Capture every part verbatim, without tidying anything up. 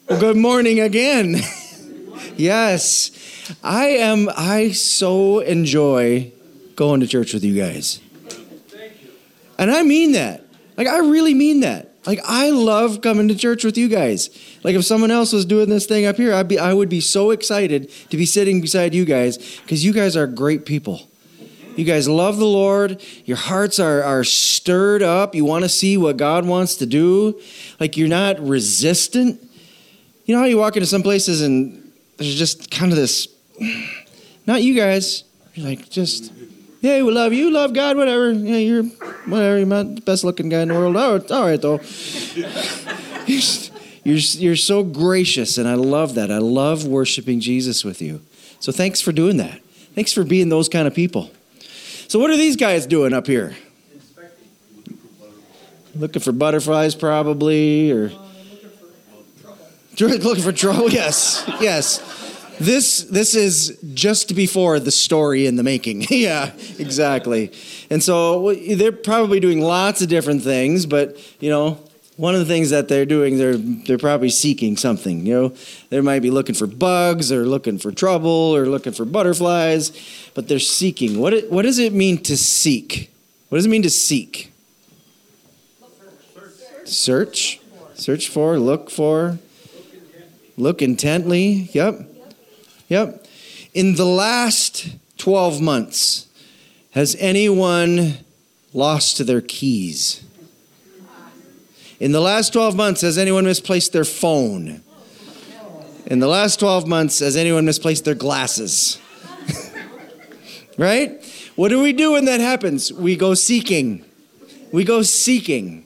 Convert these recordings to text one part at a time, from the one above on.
Well, good morning again. Yes, I am. I so enjoy going to church with you guys. And I mean that. Like, I really mean that. Like, I love coming to church with you guys. Like, if someone else was doing this thing up here, I'd be, I would be so excited to be sitting beside you guys because you guys are great people. You guys love the Lord. Your hearts are, are stirred up. You want to see what God wants to do. Like, you're not resistant. You know how you walk into some places and there's just kind of this, not you guys. You're like, just, yeah, we love you, love God, whatever. Yeah, you're, whatever, you're not the best looking guy in the world. Oh, it's all right, though. You're, you're, you're so gracious, and I love that. I love worshiping Jesus with you. So thanks for doing that. Thanks for being those kind of people. So what are these guys doing up here? Looking for butterflies, probably, or looking for trouble. Yes, yes. This this is just before the story in the making. Yeah, exactly. And so they're probably doing lots of different things, but you know, one of the things that they're doing, they're they're probably seeking something. You know, they might be looking for bugs, or looking for trouble, or looking for butterflies, but they're seeking. What it, what does it mean to seek? What does it mean to seek? Search, search for, look for, look intently. Yep, yep. In the last twelve months, has anyone lost their keys? In the last twelve months, has anyone misplaced their phone? In the last twelve months, has anyone misplaced their glasses? Right? What do we do when that happens? We go seeking. We go seeking.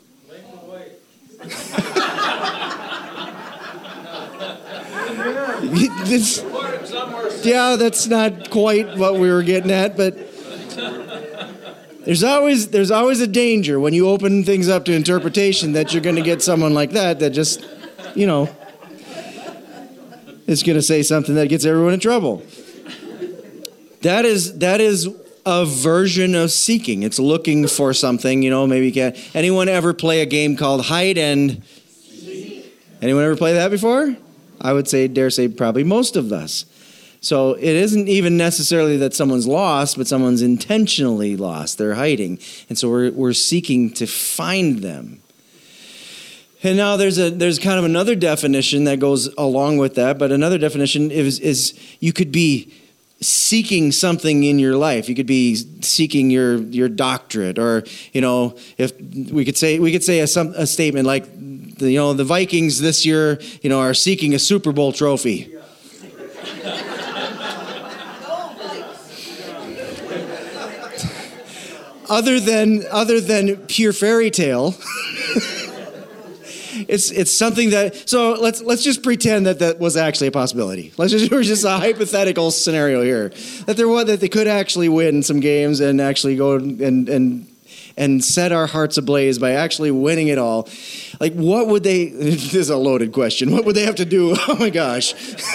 This, yeah, that's not quite what we were getting at, but There's always there's always a danger when you open things up to interpretation that you're going to get someone like that that just, you know, is going to say something that gets everyone in trouble. That is that is a version of seeking. It's looking for something, you know, maybe you can. Anyone ever play a game called hide and seek? Anyone ever play that before? I would say, dare say, probably most of us. So it isn't even necessarily that someone's lost, but someone's intentionally lost. They're hiding. And so we're we're seeking to find them. And now there's a there's kind of another definition that goes along with that, but another definition is is you could be seeking something in your life. You could be seeking your your doctorate, or you know, if we could say we could say a, some, a statement like, you know, the Vikings this year, you know, are seeking a Super Bowl trophy. Other than other than pure fairy tale, it's it's something that. So let's let's just pretend that that was actually a possibility. Let's just we're just a hypothetical scenario here that there was that they could actually win some games and actually go and and and set our hearts ablaze by actually winning it all. Like, what would they? This is a loaded question. What would they have to do? Oh my gosh.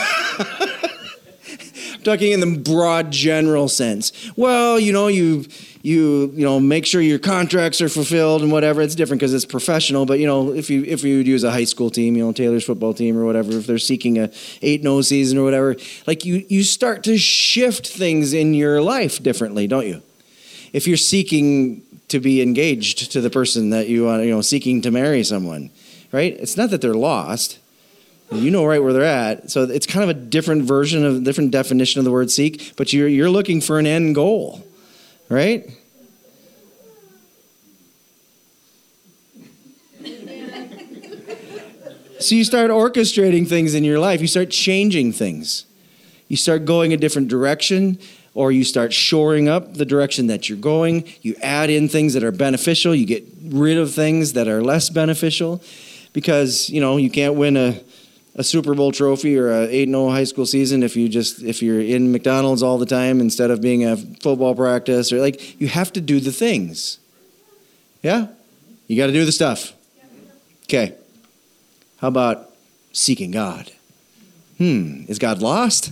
I'm talking in the broad general sense. Well, you know, you. You you know make sure your contracts are fulfilled and whatever. It's different because it's professional. But you know if you if you would use a high school team, you know Taylor's football team or whatever, if they're seeking a eight and oh season or whatever, like you you start to shift things in your life differently, don't you? If you're seeking to be engaged to the person that you want, you know, seeking to marry someone, right? It's not that they're lost. You know right where they're at. So it's kind of a different version of, different definition of the word seek. But you're you're looking for an end goal. Right? So you start orchestrating things in your life. You start changing things. You start going a different direction, or you start shoring up the direction that you're going. You add in things that are beneficial. You get rid of things that are less beneficial, because, you know, you can't win a a Super Bowl trophy or a eight and oh high school season if you just if you're in McDonald's all the time instead of being a football practice, or like you have to do the things. Yeah? You got to do the stuff. Okay. How about seeking God? Hmm, is God lost?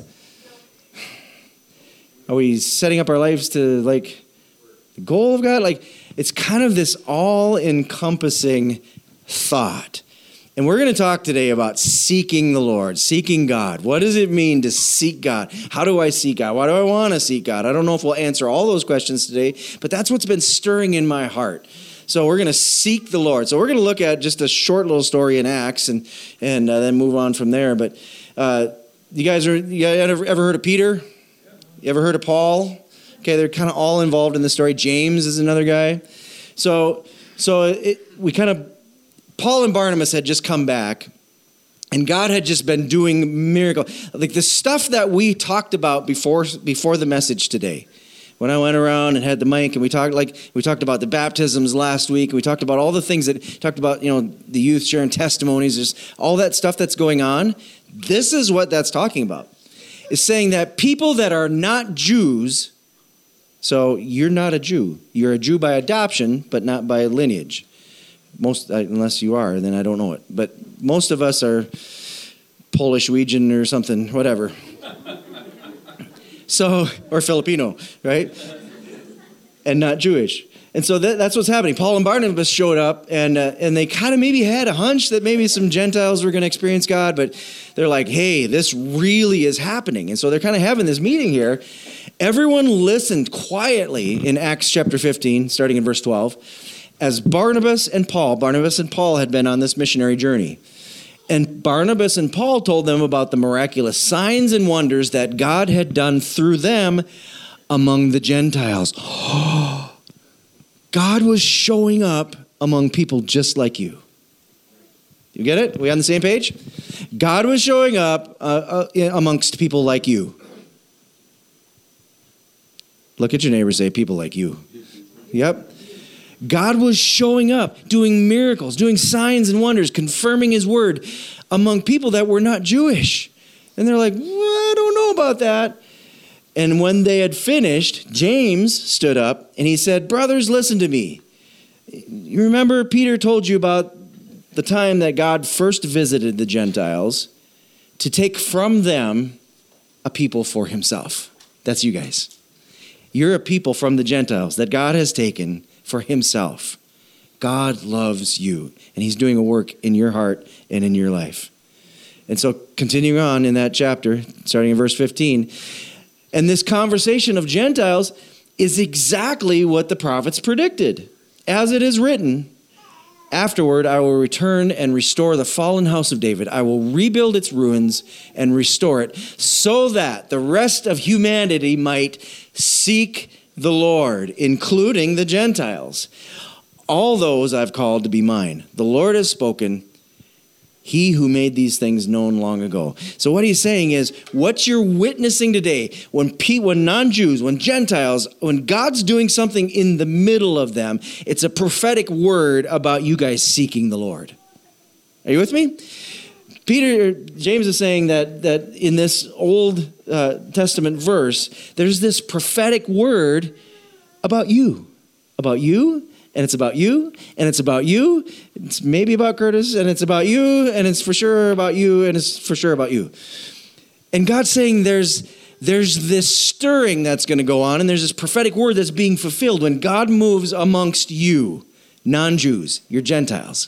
Are we setting up our lives to like the goal of God? Like, it's kind of this all-encompassing thought. And we're going to talk today about seeking the Lord, seeking God. What does it mean to seek God? How do I seek God? Why do I want to seek God? I don't know if we'll answer all those questions today, but that's what's been stirring in my heart. So we're going to seek the Lord. So we're going to look at just a short little story in Acts and and uh, then move on from there. But uh, you guys are you guys ever, ever heard of Peter? You ever heard of Paul? Okay, they're kind of all involved in the story. James is another guy. So so it, we kind of Paul and Barnabas had just come back, and God had just been doing miracles. Like the stuff that we talked about before before the message today. When I went around and had the mic and we talked like we talked about the baptisms last week, and we talked about all the things that talked about, you know, the youth sharing testimonies, just all that stuff that's going on. This is what that's talking about. It's saying that people that are not Jews, so you're not a Jew. You're a Jew by adoption, but not by lineage. Most, unless you are, then I don't know it. But most of us are Polish, Norwegian, or something, whatever. So, or Filipino, right? And not Jewish. And so that, that's what's happening. Paul and Barnabas showed up, and uh, and they kind of maybe had a hunch that maybe some Gentiles were going to experience God, but they're like, hey, this really is happening. And so they're kind of having this meeting here. Everyone listened quietly in Acts chapter fifteen, starting in verse twelve. As Barnabas and Paul, Barnabas and Paul had been on this missionary journey. And Barnabas and Paul told them about the miraculous signs and wonders that God had done through them among the Gentiles. God was showing up among people just like you. You get it? We on the same page? God was showing up uh, uh, amongst people like you. Look at your neighbor and say, people like you. Yep. God was showing up, doing miracles, doing signs and wonders, confirming his word among people that were not Jewish. And they're like, well, I don't know about that. And when they had finished, James stood up and he said, brothers, listen to me. You remember Peter told you about the time that God first visited the Gentiles to take from them a people for himself. That's you guys. You're a people from the Gentiles that God has taken for himself. God loves you, and he's doing a work in your heart and in your life. And so continuing on in that chapter, starting in verse fifteen, and this conversation of Gentiles is exactly what the prophets predicted. As it is written, afterward I will return and restore the fallen house of David. I will rebuild its ruins and restore it so that the rest of humanity might seek the Lord, including the Gentiles. All those I've called to be mine. The Lord has spoken, he who made these things known long ago. So what he's saying is, what you're witnessing today, when pe- when non-Jews, when Gentiles, when God's doing something in the middle of them, it's a prophetic word about you guys seeking the Lord. Are you with me? Peter, James is saying that that in this Old uh, Testament verse, there's this prophetic word about you, about you, and it's about you, and it's about you. It's maybe about Curtis, and it's about you, and it's for sure about you, and it's for sure about you. And God's saying there's there's this stirring that's going to go on, and there's this prophetic word that's being fulfilled when God moves amongst you, non-Jews, you're Gentiles.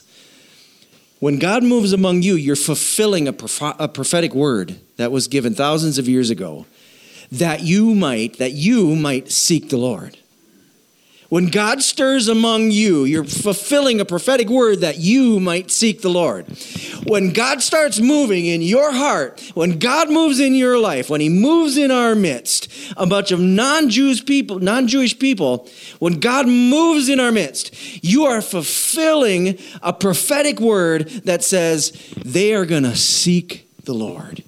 When God moves among you, you're fulfilling a, proph- a prophetic word that was given thousands of years ago, that you might, that you might seek the Lord. When God stirs among you, you're fulfilling a prophetic word that you might seek the Lord. When God starts moving in your heart, when God moves in your life, when he moves in our midst, a bunch of non-Jewish people, non-Jewish people, when God moves in our midst, you are fulfilling a prophetic word that says they are going to seek the Lord.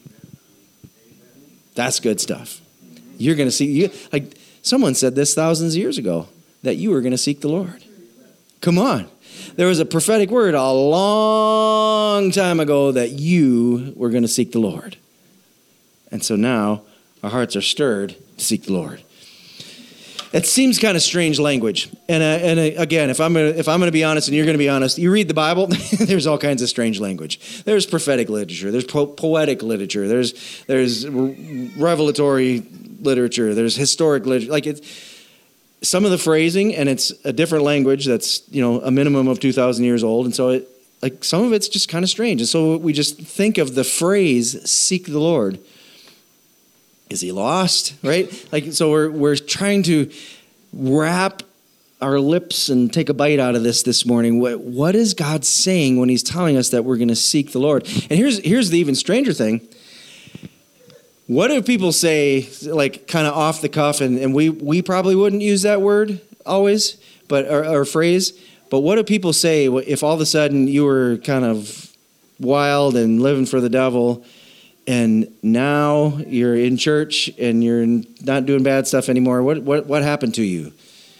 That's good stuff. You're going to see, you, like someone said this thousands of years ago, that you were going to seek the Lord. Come on. There was a prophetic word a long time ago that you were going to seek the Lord. And so now our hearts are stirred to seek the Lord. It seems kind of strange language. And uh, and uh, again, if I'm gonna, if I'm going to be honest and you're going to be honest, you read the Bible, there's all kinds of strange language. There's prophetic literature, there's po- poetic literature, there's there's revelatory literature, there's historic literature. Like it's some of the phrasing, and it's a different language that's, you know, a minimum of two thousand years old. And so it, like some of it's just kind of strange. And so we just think of the phrase, seek the Lord. Is he lost, right? Like, so we're we're trying to wrap our lips and take a bite out of this this morning. What, what is God saying when he's telling us that we're going to seek the Lord? And here's here's the even stranger thing. What if people say, like, kind of off the cuff, and, and we, we probably wouldn't use that word always, but or, or phrase, but what do people say if all of a sudden you were kind of wild and living for the devil, and now you're in church and you're not doing bad stuff anymore? What what what happened to you?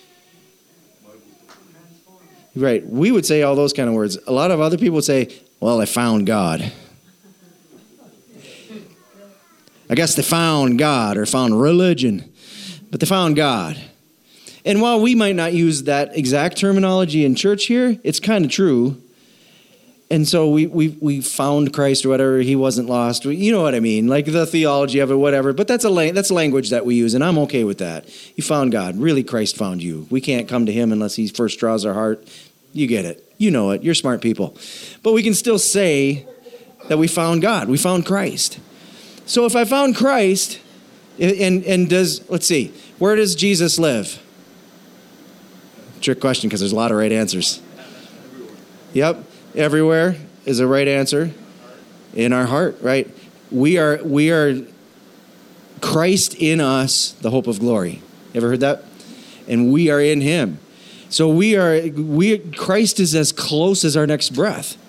Right. We would say all those kind of words. A lot of other people would say, well, I found God. I guess they found God or found religion, but they found God. And while we might not use that exact terminology in church here, it's kind of true. And so we we we found Christ or whatever. He wasn't lost. You know what I mean? Like the theology of it, whatever. But that's a la- that's language that we use, and I'm okay with that. You found God. Really, Christ found you. We can't come to him unless he first draws our heart. You get it. You know it. You're smart people. But we can still say that we found God. We found Christ. So if I found Christ, and and does, let's see, where does Jesus live? Trick question, because there's a lot of right answers. Yep, everywhere is a right answer. In our heart, right? We are we are Christ in us, the hope of glory. You ever heard that? And we are in him. So we are we Christ is as close as our next breath.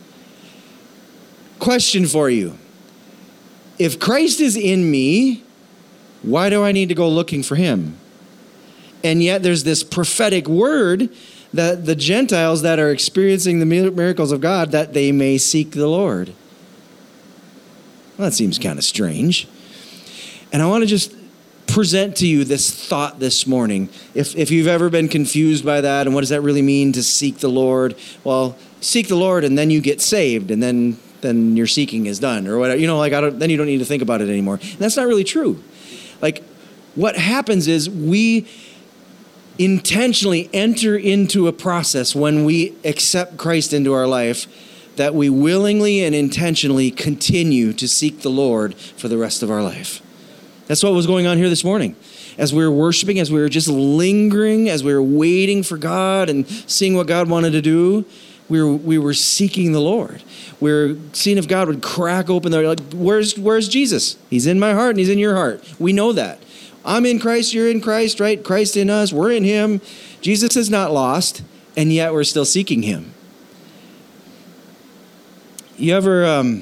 Question for you. If Christ is in me, why do I need to go looking for him? And yet there's this prophetic word that the Gentiles that are experiencing the miracles of God, that they may seek the Lord. Well, that seems kind of strange. And I want to just present to you this thought this morning. If if you've ever been confused by that, and what does that really mean to seek the Lord? Well, seek the Lord and then you get saved, and then then your seeking is done, or whatever. You know, like I don't, then you don't need to think about it anymore. And that's not really true. Like what happens is we intentionally enter into a process when we accept Christ into our life, that we willingly and intentionally continue to seek the Lord for the rest of our life. That's what was going on here this morning. As we were worshiping, as we were just lingering, as we were waiting for God and seeing what God wanted to do, we were we were seeking the Lord. We were seeing if God would crack open the, like, where's where's Jesus? He's in my heart and he's in your heart. We know that. I'm in Christ, you're in Christ, right? Christ in us, we're in him. Jesus is not lost, and yet we're still seeking him. You ever, um,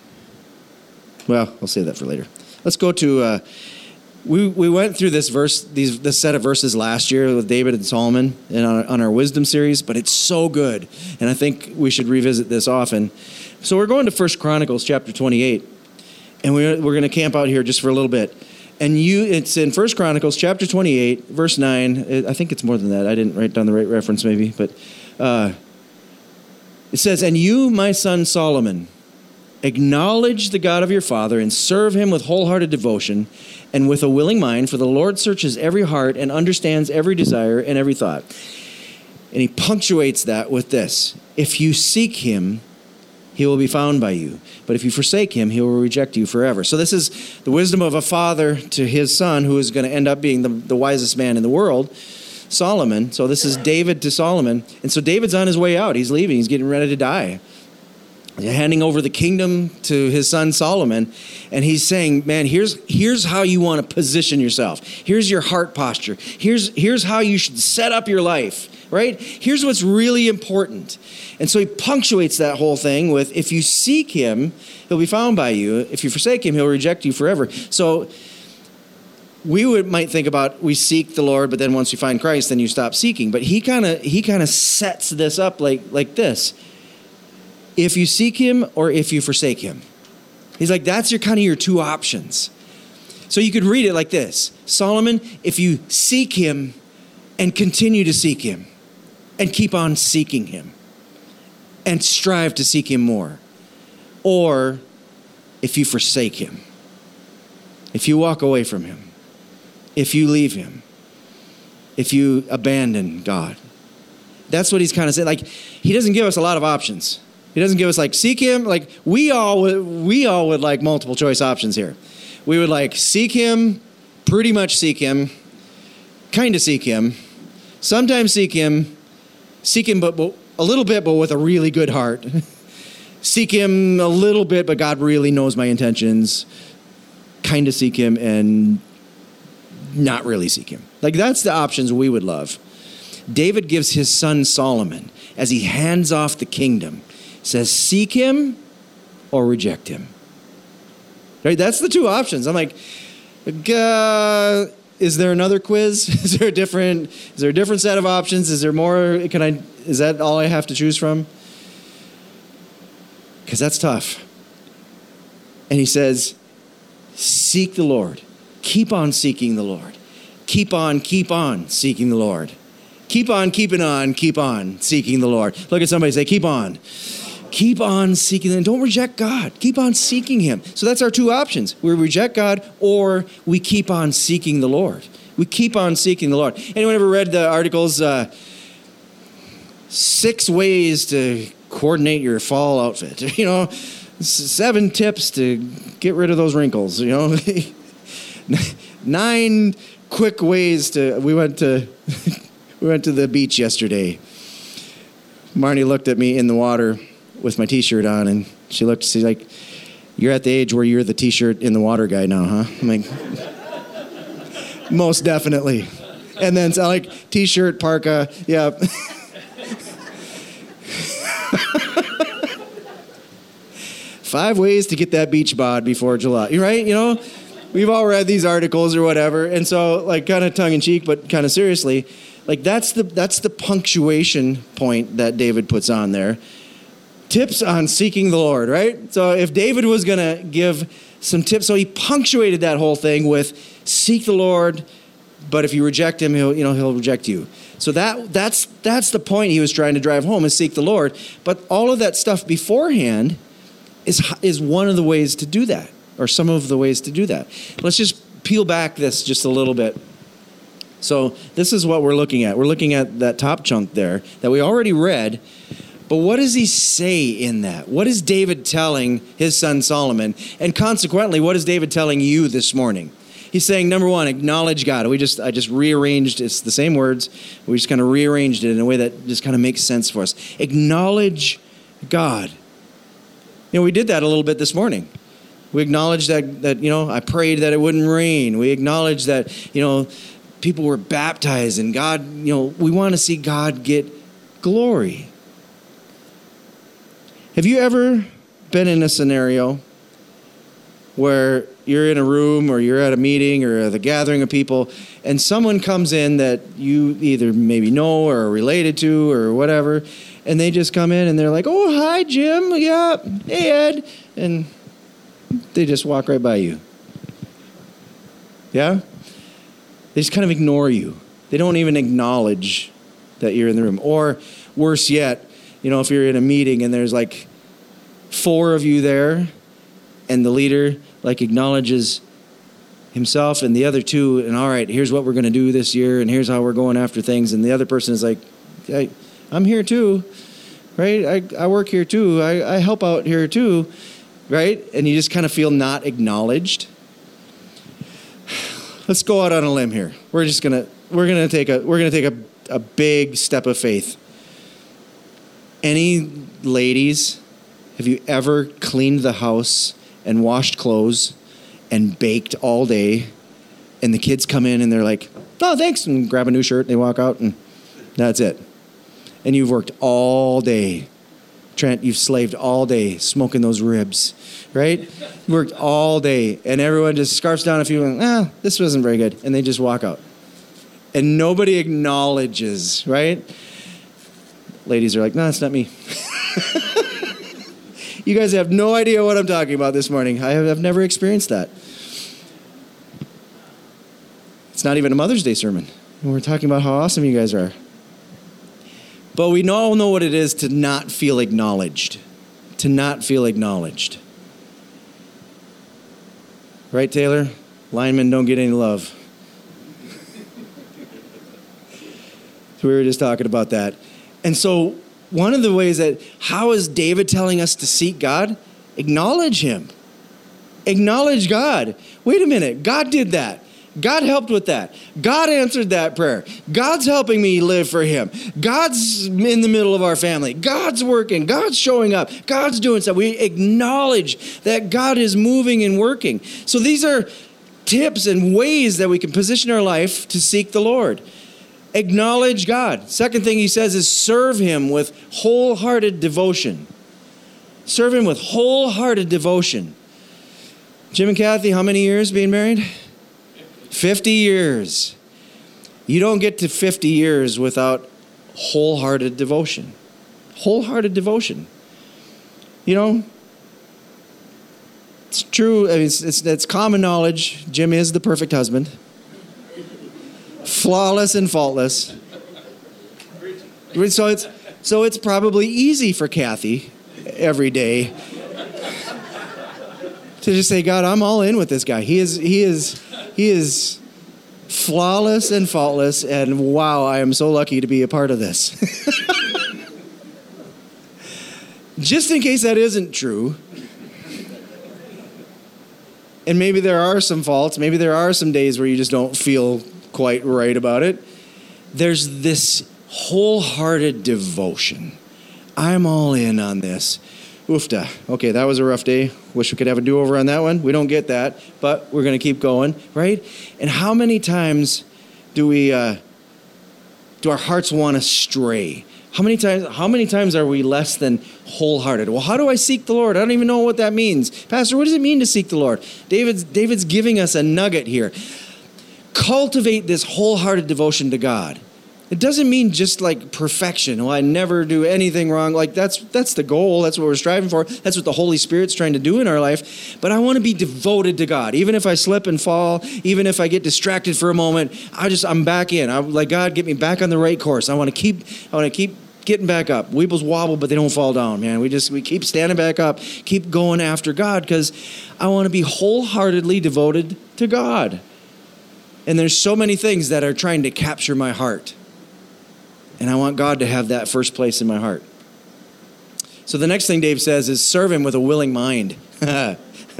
well, I'll save that for later. Let's go to, uh, we we went through this verse, these this set of verses last year with David and Solomon and on, on our wisdom series, but it's so good, and I think we should revisit this often. So we're going to First Chronicles chapter twenty-eight, and we're, we're going to camp out here just for a little bit. And you, it's in First Chronicles chapter twenty-eight, verse nine. I think it's more than that. I didn't write down the right reference maybe, but uh, it says, "And you, my son Solomon, acknowledge the God of your father and serve him with wholehearted devotion and with a willing mind, for the Lord searches every heart and understands every desire and every thought." And he punctuates that with this: "If you seek him, he will be found by you. But if you forsake him, he will reject you forever." So this is the wisdom of a father to his son, who is going to end up being the, the wisest man in the world, Solomon. So this is David to Solomon. And so David's on his way out. He's leaving. He's getting ready to die. Handing over the kingdom to his son Solomon, and he's saying, man, here's here's how you want to position yourself. Here's your heart posture. Here's here's how you should set up your life, right? Here's what's really important. And so he punctuates that whole thing with, if you seek him, he'll be found by you. If you forsake him, he'll reject you forever. So we would might think about, we seek the Lord, but then once you find Christ, then you stop seeking. But he kind of he kind of sets this up like like this. If you seek him or if you forsake him. He's like, that's your kind of your two options. So you could read it like this: Solomon, if you seek him and continue to seek him and keep on seeking him and strive to seek him more, or if you forsake him, if you walk away from him, if you leave him, if you abandon God. That's what he's kind of saying. Like, he doesn't give us a lot of options. He doesn't give us like seek him. Like we all would, we all would like multiple choice options here. We would like seek him, pretty much seek him, kind of seek him, sometimes seek him, seek him but, but a little bit, but with a really good heart. Seek him a little bit, but God really knows my intentions. Kind of seek him and not really seek him. Like that's the options we would love. David gives his son Solomon, as he hands off the kingdom, says seek him or reject him. Right? That's the two options. I'm like, uh, is there another quiz? Is there a different, is there a different set of options? Is there more? Can I, is that all I have to choose from? Because that's tough. And he says, seek the Lord. Keep on seeking the Lord. Keep on, keep on seeking the Lord. Keep on, keeping on, keep on seeking the Lord. Look at somebody, say, keep on. Keep on seeking him. Don't reject God. Keep on seeking him. So that's our two options. We reject God or we keep on seeking the Lord. We keep on seeking the Lord. Anyone ever read the articles, uh, six ways to coordinate your fall outfit? You know, seven tips to get rid of those wrinkles, you know. Nine quick ways to, we went to, we went to the beach yesterday. Marnie looked at me in the water with my t-shirt on, and she looked, she's like, you're at the age where you're the t-shirt in the water guy now, huh? I'm like, most definitely. And then so like t-shirt, parka, yeah. Five ways to get that beach bod before July, right? You know, we've all read these articles or whatever, and so like kind of tongue in cheek, but kind of seriously, like that's the that's the punctuation point that David puts on there. Tips on seeking the Lord, right? So if David was going to give some tips, so he punctuated that whole thing with seek the Lord, but if you reject him, he'll, you know, he'll reject you. So that that's that's the point he was trying to drive home, is seek the Lord. But all of that stuff beforehand is is one of the ways to do that, or some of the ways to do that. Let's just peel back this just a little bit. So this is what we're looking at. We're looking at that top chunk there that we already read. But what does he say in that? What is David telling his son Solomon? And consequently, what is David telling you this morning? He's saying, number one, acknowledge God. We just I just rearranged, it's the same words. We just kind of rearranged it in a way that just kind of makes sense for us. Acknowledge God. You know, we did that a little bit this morning. We acknowledged that, that, you know, I prayed that it wouldn't rain. We acknowledged that, you know, people were baptized and God, you know, we want to see God get glory. Have you ever been in a scenario where you're in a room or you're at a meeting or at a gathering of people and someone comes in that you either maybe know or are related to or whatever, and they just come in and they're like, oh, hi, Jim. Yeah. Hey, Ed. And they just walk right by you. Yeah? They just kind of ignore you. They don't even acknowledge that you're in the room. Or worse yet, you know, if you're in a meeting and there's like four of you there and the leader like acknowledges himself and the other two, and all right, here's what we're going to do this year and here's how we're going after things. And the other person is like, hey, I'm here too, right? I, I work here too. I, I help out here too, right? And you just kind of feel not acknowledged. Let's go out on a limb here. We're just gonna we're gonna take a we're gonna take a, a big step of faith. Any ladies, have you ever cleaned the house and washed clothes and baked all day, and the kids come in and they're like, oh, thanks, and grab a new shirt and they walk out and that's it. And you've worked all day. Trent, you've slaved all day smoking those ribs, right? You worked all day, and everyone just scarfs down a few and, ah, this wasn't very good, and they just walk out. And nobody acknowledges, right? Ladies are like, no, it's not me. You guys have no idea what I'm talking about this morning. I have I've never experienced that. It's not even a Mother's Day sermon. We're talking about how awesome you guys are. But we all know what it is to not feel acknowledged. To not feel acknowledged. Right, Taylor? Linemen don't get any love. So we were just talking about that. And so one of the ways that, how is David telling us to seek God? Acknowledge him. Acknowledge God. Wait a minute. God did that. God helped with that. God answered that prayer. God's helping me live for him. God's in the middle of our family. God's working. God's showing up. God's doing stuff. We acknowledge that God is moving and working. So these are tips and ways that we can position our life to seek the Lord. Acknowledge God. Second thing he says is serve him with wholehearted devotion. Serve him with wholehearted devotion. Jim and Kathy, how many years being married? fifty years. You don't get to fifty years without wholehearted devotion. Wholehearted devotion. You know, it's true. I mean, it's, it's, it's common knowledge. Jim is the perfect husband. Flawless and faultless. So it's, so it's probably easy for Kathy every day to just say, God, I'm all in with this guy. He is, he is, he is flawless and faultless, and wow, I am so lucky to be a part of this. Just in case that isn't true, and maybe there are some faults, maybe there are some days where you just don't feel quite right about it, there's this wholehearted devotion. I'm all in on this. Oofta. Okay, that was a rough day. Wish we could have a do-over on that one. We don't get that, but we're going to keep going, right? And how many times do we, uh, do our hearts want to stray? How many times, how many times are we less than wholehearted? Well, how do I seek the Lord? I don't even know what that means. Pastor, what does it mean to seek the Lord? David's, David's giving us a nugget here. Cultivate this wholehearted devotion to God. It doesn't mean just like perfection. Well, I never do anything wrong. Like that's that's the goal. That's what we're striving for. That's what the Holy Spirit's trying to do in our life. But I want to be devoted to God. Even if I slip and fall, even if I get distracted for a moment, I just I'm back in. I'm like, God, get me back on the right course. I want to keep I want to keep getting back up. Weebles wobble, but they don't fall down, man. We just we keep standing back up, keep going after God, because I want to be wholeheartedly devoted to God. And there's so many things that are trying to capture my heart. And I want God to have that first place in my heart. So the next thing Dave says is serve him with a willing mind. how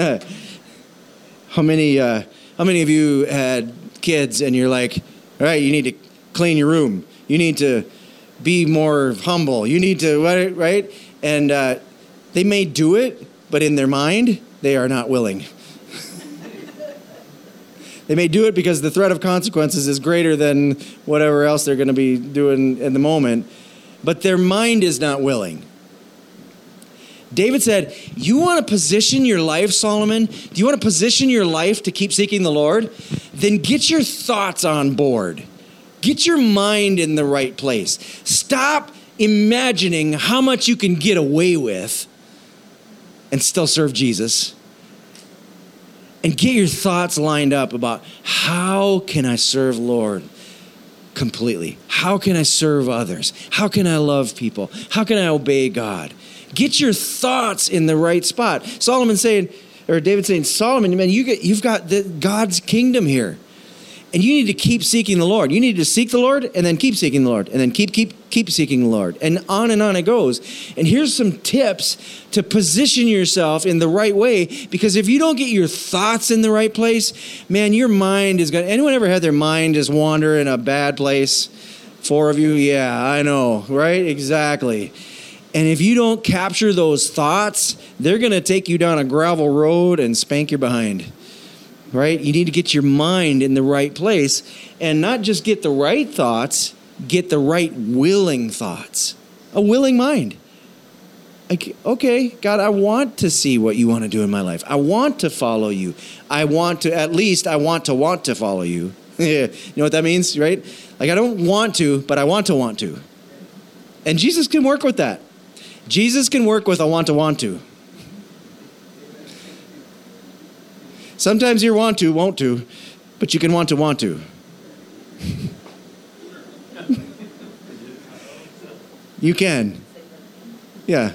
many uh, how many of you had kids and you're like, all right, you need to clean your room. You need to be more humble. You need to, right? And uh, they may do it, but in their mind, they are not willing. They may do it because the threat of consequences is greater than whatever else they're going to be doing in the moment, but their mind is not willing. David said, you want to position your life, Solomon? Do you want to position your life to keep seeking the Lord? Then get your thoughts on board. Get your mind in the right place. Stop imagining how much you can get away with and still serve Jesus. And get your thoughts lined up about how can I serve Lord completely? How can I serve others? How can I love people? How can I obey God? Get your thoughts in the right spot. Solomon saying, or David saying, Solomon, man, you get, you've got the, God's kingdom here. And you need to keep seeking the Lord. You need to seek the Lord and then keep seeking the Lord and then keep, keep, keep seeking the Lord. And on and on it goes. And here's some tips to position yourself in the right way, because if you don't get your thoughts in the right place, man, your mind is going to, anyone ever had their mind just wander in a bad place? Four of you? Yeah, I know, right? Exactly. And if you don't capture those thoughts, they're going to take you down a gravel road and spank your behind. Right? You need to get your mind in the right place and not just get the right thoughts, get the right willing thoughts. A willing mind. Like, okay, God, I want to see what you want to do in my life. I want to follow you. I want to, at least I want to want to follow you. You know what that means, right? Like I don't want to, but I want to want to. And Jesus can work with that. Jesus can work with I want to want to. Sometimes you want to, won't to, but you can want to, want to. You can. Yeah.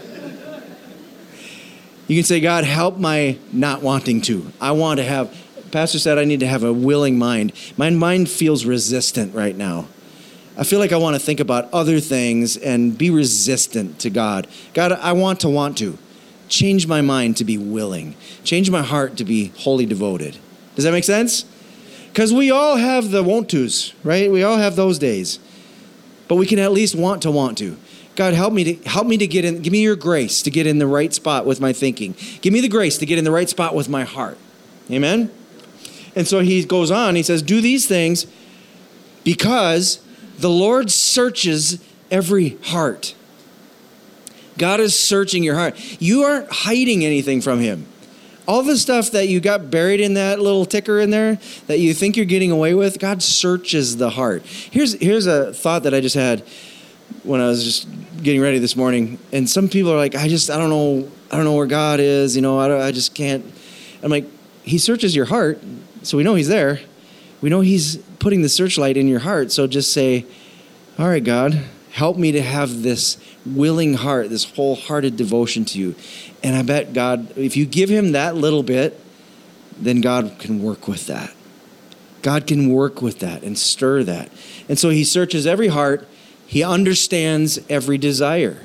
You can say, God, help my not wanting to. I want to have, Pastor said I need to have a willing mind. My mind feels resistant right now. I feel like I want to think about other things and be resistant to God. God, I want to want to. Change my mind to be willing. Change my heart to be wholly devoted. Does that make sense? Because we all have the want tos, right? We all have those days. But we can at least want to want to. God, help me to help me to get in. Give me your grace to get in the right spot with my thinking. Give me the grace to get in the right spot with my heart. Amen? And so he goes on. He says, do these things because the Lord searches every heart. God is searching your heart. You aren't hiding anything from him. All the stuff that you got buried in that little ticker in there that you think you're getting away with, God searches the heart. Here's here's a thought that I just had when I was just getting ready this morning. And some people are like, I just, I don't know, I don't know where God is. You know, I, don't, I just can't. I'm like, he searches your heart. So we know he's there. We know he's putting the searchlight in your heart. So just say, all right, God, help me to have this willing heart, this wholehearted devotion to you. And I bet God, if you give him that little bit, then God can work with that. God can work with that and stir that. And so he searches every heart. He understands every desire.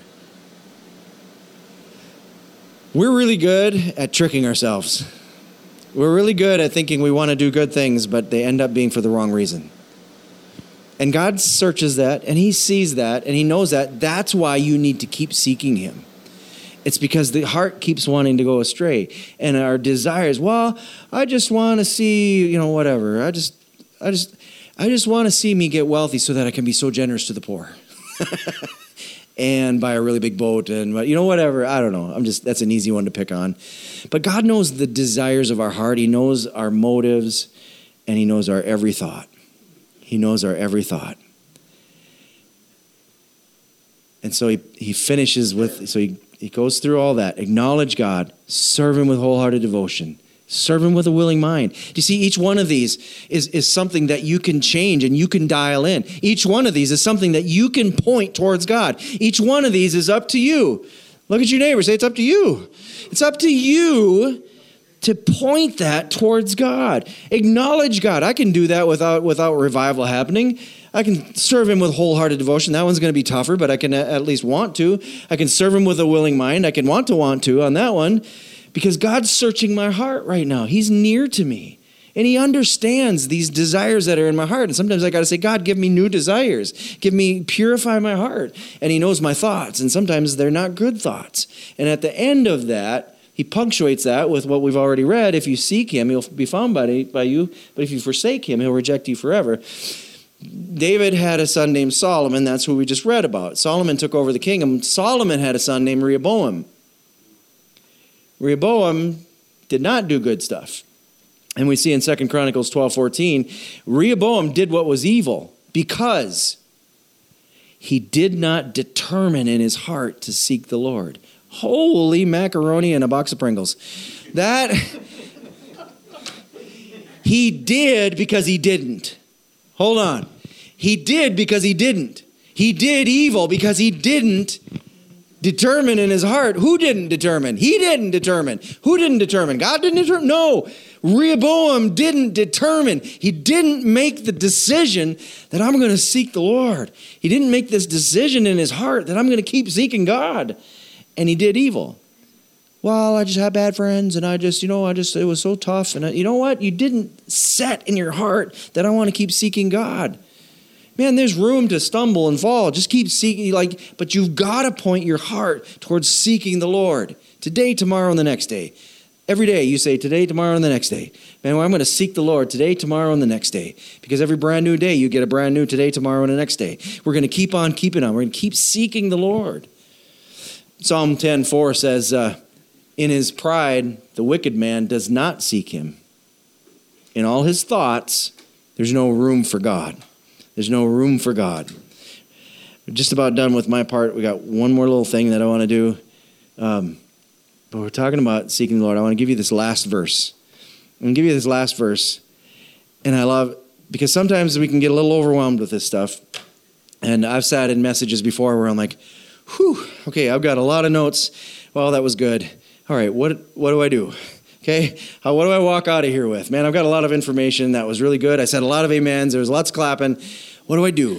We're really good at tricking ourselves. We're really good at thinking we want to do good things, but they end up being for the wrong reason. And God searches that, and he sees that, and he knows that. That's why you need to keep seeking him. It's because the heart keeps wanting to go astray. And our desires, well, I just want to see, you know, whatever. I just, I just, I just want to see me get wealthy so that I can be so generous to the poor. And buy a really big boat and, you know, whatever. I don't know. I'm just, that's an easy one to pick on. But God knows the desires of our heart. He knows our motives, and he knows our every thought. He knows our every thought. And so he, he finishes with, so he, he goes through all that. Acknowledge God. Serve him with wholehearted devotion. Serve him with a willing mind. Do you see, each one of these is, is something that you can change and you can dial in. Each one of these is something that you can point towards God. Each one of these is up to you. Look at your neighbor. Say, it's up to you. It's up to you to point that towards God. Acknowledge God. I can do that without, without revival happening. I can serve him with wholehearted devotion. That one's going to be tougher, but I can at least want to. I can serve him with a willing mind. I can want to want to on that one because God's searching my heart right now. He's near to me, and he understands these desires that are in my heart. And sometimes I got to say, God, give me new desires. Give me, purify my heart. And he knows my thoughts, and sometimes they're not good thoughts. And at the end of that, he punctuates that with what we've already read. If you seek him, he'll be found by, by you. But if you forsake him, he'll reject you forever. David had a son named Solomon. That's who we just read about. Solomon took over the kingdom. Solomon had a son named Rehoboam. Rehoboam did not do good stuff. And we see in Second Chronicles twelve fourteen, Rehoboam did what was evil because he did not determine in his heart to seek the Lord. Holy macaroni and a box of Pringles. That, he did because he didn't. Hold on. He did because he didn't. He did evil because he didn't determine in his heart. Who didn't determine? He didn't determine. Who didn't determine? God didn't determine? No. Rehoboam didn't determine. He didn't make the decision that I'm going to seek the Lord. He didn't make this decision in his heart that I'm going to keep seeking God. And he did evil. Well, I just had bad friends, and I just, you know, I just, it was so tough. And I, you know what? You didn't set in your heart that I want to keep seeking God. Man, there's room to stumble and fall. Just keep seeking, like, but you've got to point your heart towards seeking the Lord. Today, tomorrow, and the next day. Every day you say, today, tomorrow, and the next day. Man, well, I'm going to seek the Lord today, tomorrow, and the next day. Because every brand new day, you get a brand new today, tomorrow, and the next day. We're going to keep on keeping on. We're going to keep seeking the Lord. Psalm ten four says, uh, in his pride, the wicked man does not seek him. In all his thoughts, there's no room for God. There's no room for God. We're just about done with my part. We got one more little thing that I want to do. Um, but we're talking about seeking the Lord. I want to give you this last verse. I'm going to give you this last verse. And I love, because sometimes we can get a little overwhelmed with this stuff. And I've sat in messages before where I'm like, whew, okay, I've got a lot of notes. Well, that was good. All right, what what do I do? Okay, How, what do I walk out of here with? Man, I've got a lot of information. That was really good. I said a lot of amens. There was lots of clapping. What do I do?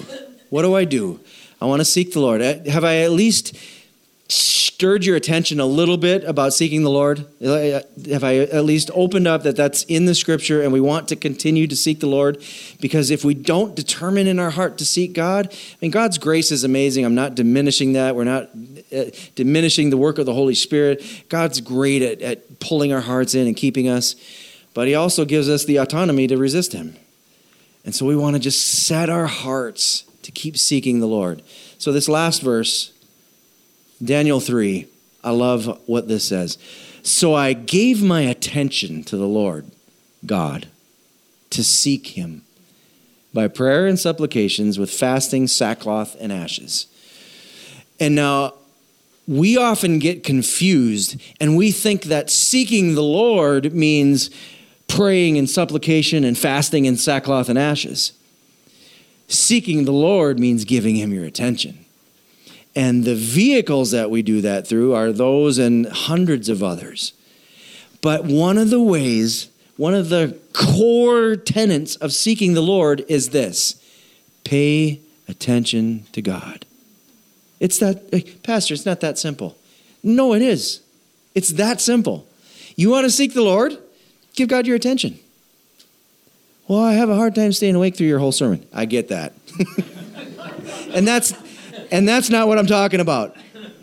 What do I do? I want to seek the Lord. Have I at least stirred your attention a little bit about seeking the Lord? Have I at least opened up that that's in the Scripture and we want to continue to seek the Lord? Because if we don't determine in our heart to seek God, I mean, God's grace is amazing. I'm not diminishing that. We're not uh, diminishing the work of the Holy Spirit. God's great at, at pulling our hearts in and keeping us, but he also gives us the autonomy to resist him. And so we want to just set our hearts to keep seeking the Lord. So this last verse, Daniel three, I love what this says. So I gave my attention to the Lord God to seek him by prayer and supplications with fasting, sackcloth, and ashes. And now we often get confused and we think that seeking the Lord means praying and supplication and fasting and sackcloth and ashes. Seeking the Lord means giving him your attention. And the vehicles that we do that through are those and hundreds of others. But one of the ways, one of the core tenets of seeking the Lord is this: pay attention to God. It's that, hey, Pastor, it's not that simple. No, it is. It's that simple. You want to seek the Lord? Give God your attention. Well, I have a hard time staying awake through your whole sermon. I get that. and that's and that's not what I'm talking about.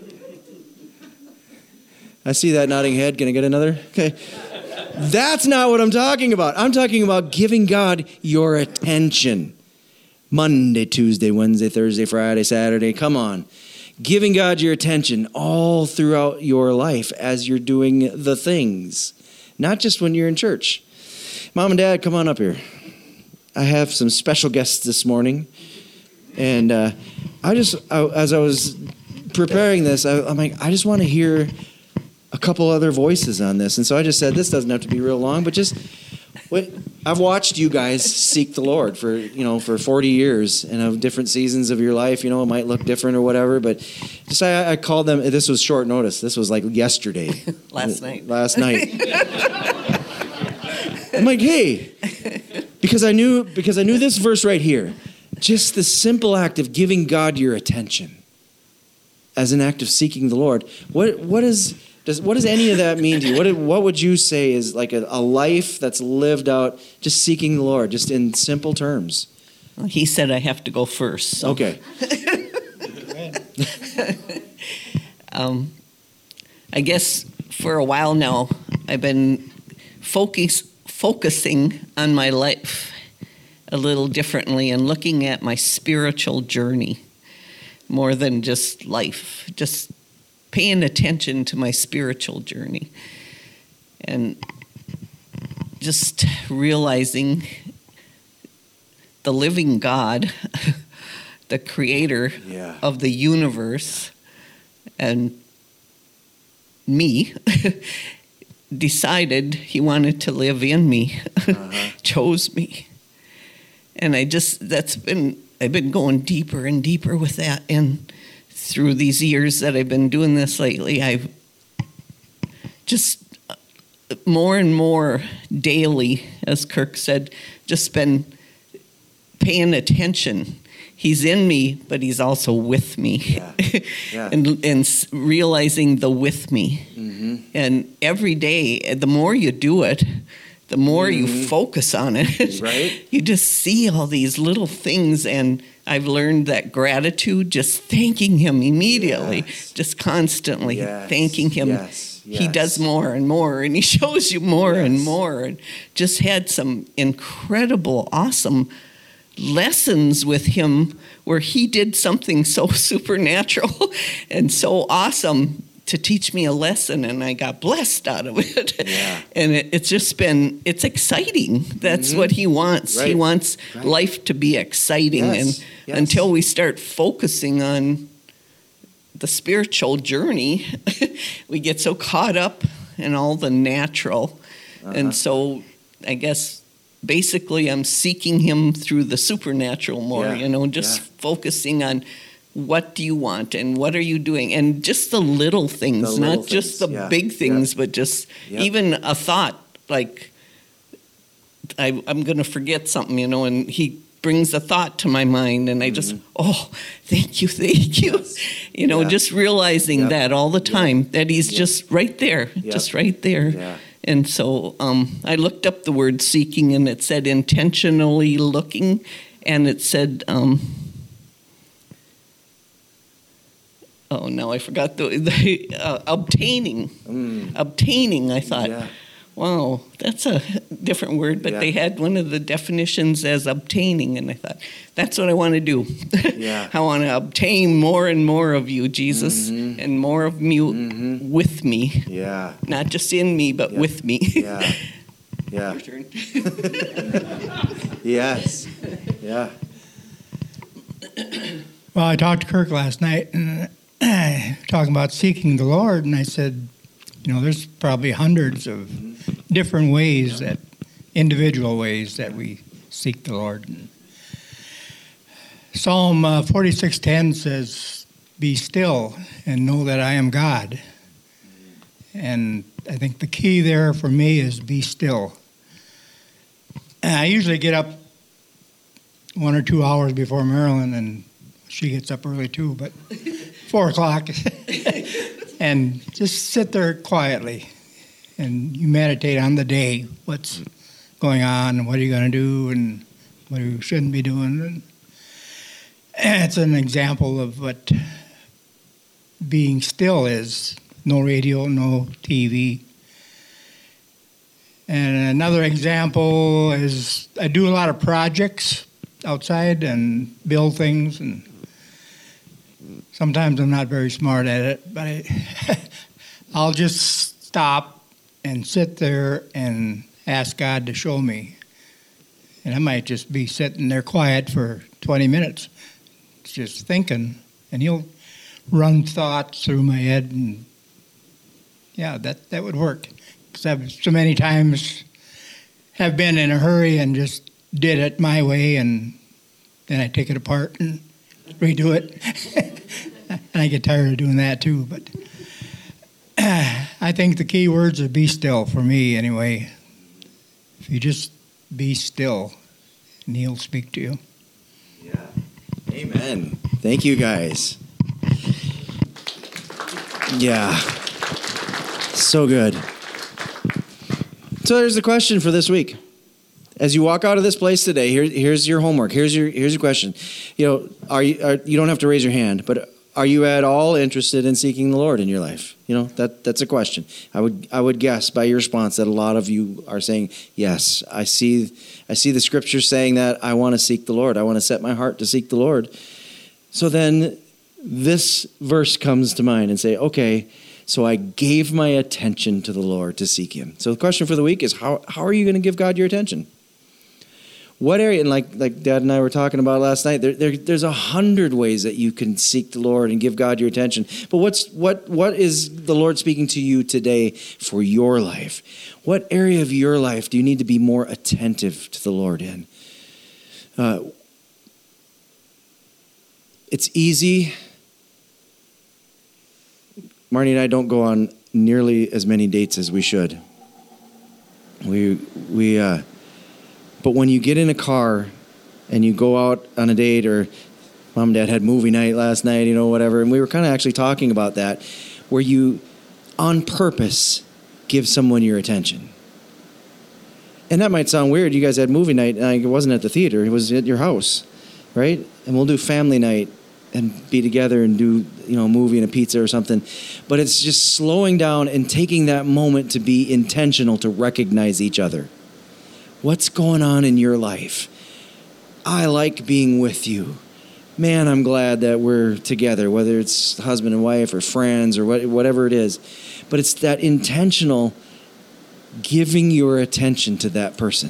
I see that nodding head. Can I get another? Okay. That's not what I'm talking about. I'm talking about giving God your attention. Monday, Tuesday, Wednesday, Thursday, Friday, Saturday. Come on. Giving God your attention all throughout your life as you're doing the things. Not just when you're in church. Mom and Dad, come on up here. I have some special guests this morning. And uh, I just, I, as I was preparing this, I, I'm like, I just want to hear a couple other voices on this. And so I just said, this doesn't have to be real long, but just, wait, I've watched you guys seek the Lord for, you know, for forty years, and of different seasons of your life. You know, it might look different or whatever, but just I, I called them, this was short notice. This was like yesterday. Last night. Last night. I'm like, hey, because I knew, because I knew this verse right here. Just the simple act of giving God your attention as an act of seeking the Lord. What what is does what does any of that mean to you? What what would you say is like a, a life that's lived out just seeking the Lord, just in simple terms? Well, he said I have to go first. So. Okay. um, I guess for a while now I've been focus, focusing on my life a little differently and looking at my spiritual journey more than just life, just paying attention to my spiritual journey and just realizing the living God, the creator yeah. of the universe and me decided he wanted to live in me, uh-huh. chose me. And I just, that's been, I've been going deeper and deeper with that. And through these years that I've been doing this lately, I've just more and more daily, as Kirk said, just been paying attention. He's in me, but he's also with me. Yeah. Yeah. and, and realizing the with me. Mm-hmm. And every day, the more you do it, the more mm-hmm. you focus on it, right? You just see all these little things. And I've learned that gratitude, just thanking him immediately, yes. just constantly yes. thanking him. Yes. Yes. He does more and more, and he shows you more yes. and more. And just had some incredible, awesome lessons with him where he did something so supernatural and so awesome to teach me a lesson, and I got blessed out of it. Yeah. And it, it's just been, it's exciting. That's mm-hmm. what he wants. Right. He wants right. life to be exciting. Yes. And yes. until we start focusing on the spiritual journey, we get so caught up in all the natural. Uh-huh. And so I guess basically I'm seeking him through the supernatural more, yeah. you know, just yeah. focusing on what do you want and what are you doing? And just the little things, the little not things. just the yeah. big things, yeah. but just yep. even a thought like, I, I'm going to forget something, you know, and he brings a thought to my mind, and I just, mm-hmm. oh, thank you, thank you. Yes. You know, yeah. just realizing yep. that all the time, yep. that he's yep. just right there, yep. just right there. Yeah. And so um, I looked up the word seeking, and it said intentionally looking, and it said, um, oh, no, I forgot the, the uh, obtaining. Mm. Obtaining, I thought. Yeah. Wow, that's a different word, but yeah. they had one of the definitions as obtaining, and I thought, that's what I want to do. Yeah. I want to obtain more and more of you, Jesus, mm-hmm. and more of you mm-hmm. with me. Yeah. Not just in me, but yeah. with me. Yeah. Yeah. Your turn. Yes. Yeah. Well, I talked to Kirk last night, and uh, talking about seeking the Lord, and I said, you know, there's probably hundreds of different ways, that individual ways that we seek the Lord. And Psalm uh, forty-six ten says, "Be still and know that I am God." And I think the key there for me is be still. And I usually get up one or two hours before Marilyn, and she gets up early too, but four o'clock. And just sit there quietly, and you meditate on the day, what's going on, and what are you going to do, and what you shouldn't be doing. And it's an example of what being still is. No radio, no T V. And another example is I do a lot of projects outside and build things, and sometimes I'm not very smart at it, but I, I'll just stop and sit there and ask God to show me. And I might just be sitting there quiet for twenty minutes, just thinking, and He'll run thoughts through my head, and yeah, that, that would work. Because I've so many times have been in a hurry and just did it my way, and then I take it apart and redo it. And I get tired of doing that too, but uh, I think the key words are be still for me anyway. If you just be still, and He'll speak to you. Yeah. Amen. Thank you, guys. Yeah. So good. So there's the question for this week. As you walk out of this place today, here, here's your homework. Here's your here's your question. You know, are you are, you don't have to raise your hand, but are you at all interested in seeking the Lord in your life? You know, that that's a question. I would I would guess by your response that a lot of you are saying, yes, I see I see the scripture saying that I want to seek the Lord. I want to set my heart to seek the Lord. So then this verse comes to mind and say, okay, so I gave my attention to the Lord to seek Him. So the question for the week is, how how are you going to give God your attention? What area, and like like Dad and I were talking about last night, there, there there's a hundred ways that you can seek the Lord and give God your attention. But what's what what is the Lord speaking to you today for your life? What area of your life do you need to be more attentive to the Lord in? Uh, it's easy. Marnie and I don't go on nearly as many dates as we should. We we. Uh, But when you get in a car and you go out on a date, or Mom and Dad had movie night last night, you know, whatever, and we were kind of actually talking about that, where you, on purpose, give someone your attention. And that might sound weird. You guys had movie night, and it wasn't at the theater. It was at your house, right? And we'll do family night and be together and do, you know, a movie and a pizza or something. But it's just slowing down and taking that moment to be intentional, to recognize each other. What's going on in your life? I like being with you. Man, I'm glad that we're together, whether it's husband and wife or friends or what, whatever it is. But it's that intentional giving your attention to that person.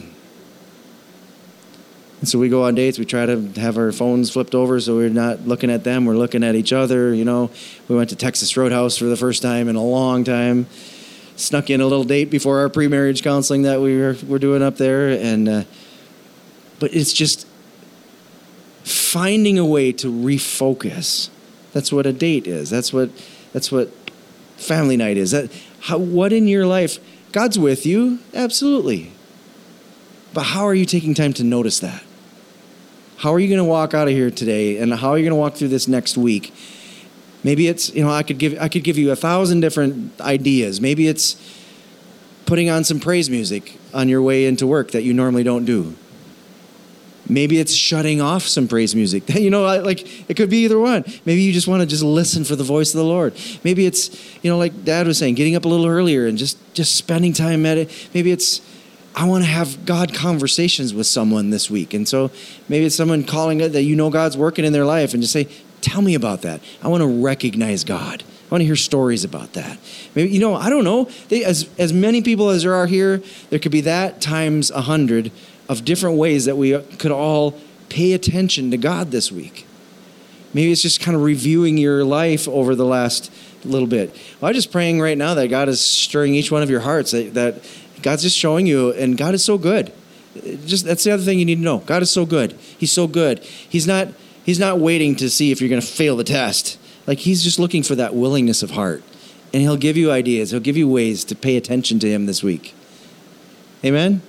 And so we go on dates. We try to have our phones flipped over so we're not looking at them. We're looking at each other. You know, we went to Texas Roadhouse for the first time in a long time. Snuck in a little date before our pre-marriage counseling that we were, were doing up there. And uh, but it's just finding a way to refocus. That's what a date is. That's what that's what family night is. That how what in your life, God's with you, absolutely. But how are you taking time to notice that? How are you going to walk out of here today? And how are you going to walk through this next week? Maybe it's, you know, I could give I could give you a thousand different ideas. Maybe it's putting on some praise music on your way into work that you normally don't do. Maybe it's shutting off some praise music. You know, like, it could be either one. Maybe you just want to just listen for the voice of the Lord. Maybe it's, you know, like Dad was saying, getting up a little earlier and just, just spending time at it. Maybe it's, I want to have God conversations with someone this week. And so maybe it's someone calling it that you know God's working in their life, and just say, tell me about that. I want to recognize God. I want to hear stories about that. Maybe, you know, I don't know. They, as, as many people as there are here, there could be that times a hundred of different ways that we could all pay attention to God this week. Maybe it's just kind of reviewing your life over the last little bit. Well, I'm just praying right now that God is stirring each one of your hearts, that, that God's just showing you, and God is so good. Just that's the other thing you need to know. God is so good. He's so good. He's not, he's not waiting to see if you're going to fail the test. Like, he's just looking for that willingness of heart. And he'll give you ideas. He'll give you ways to pay attention to him this week. Amen?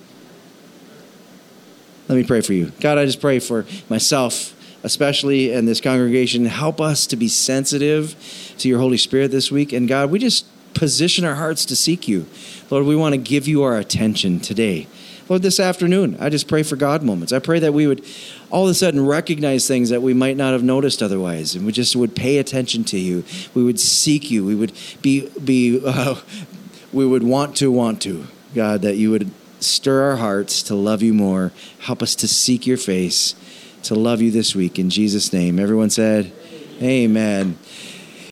Let me pray for you. God, I just pray for myself, especially, and this congregation. Help us to be sensitive to your Holy Spirit this week. And God, we just position our hearts to seek you. Lord, we want to give you our attention today. Lord, this afternoon, I just pray for God moments. I pray that we would all of a sudden recognize things that we might not have noticed otherwise. And we just would pay attention to you. We would seek you. We would be, be uh, we would want to, want to, God, that you would stir our hearts to love you more. Help us to seek your face, to love you this week. In Jesus' name. Everyone said, amen. Amen.